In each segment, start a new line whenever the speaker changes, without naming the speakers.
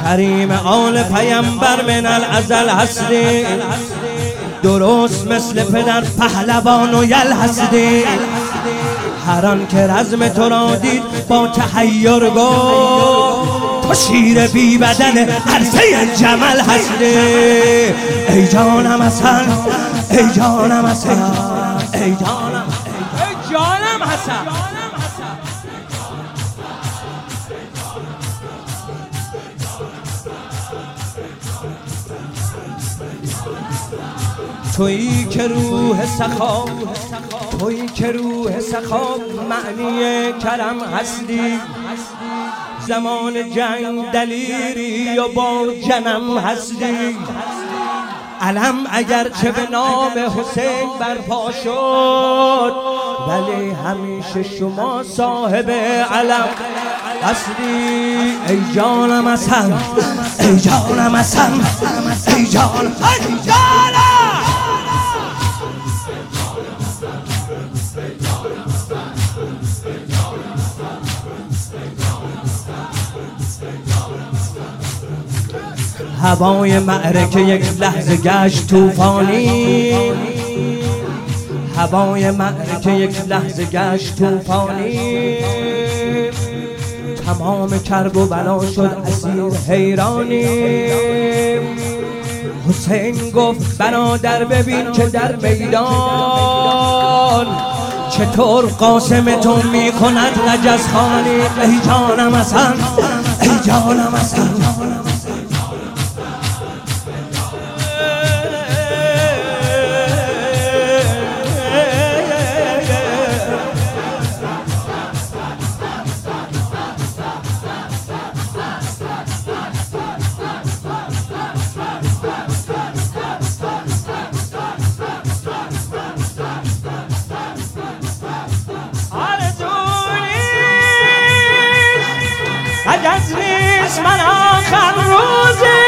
کریم آل پیامبر من الازل هستی، درست مثل پدر پهلوان و یل هستی. هر آن که رزم تو را دید با تحیر گفت تو شیر بی بدن عرصه جمل هستی. ای جانم حسن، ای جانم حسن، ای جانم، ای جانم حسن. تویی که روح سخا، تویی که روح سخا معنی کرم هستی. زمان جنگ دلیری و با جنم هستی. علم اگرچه به نام حسین برپا شد، ولی همیشه شما صاحب علم هستی. ای جانم حسن، ای جانم حسن، ای جانم، ای جانم. هوای معرکه یک لحظه گشت طوفانی، هوای معرکه یک لحظه گشت طوفانی. تمام کرب و بلا شد اسیر حیرانی. حسین گفت برادر ببین که در میدان چطور قاسم تو می کند رجزخانی. ای جانم حسن، ای جانم حسن. عجز نیست من آخر روزی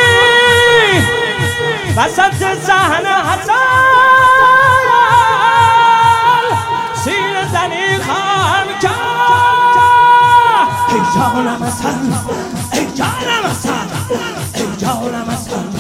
وسط صحنه حسن سینه زنی خواهم کرد. ای جانم حسن، ای جانم حسن، ای جانم حسن.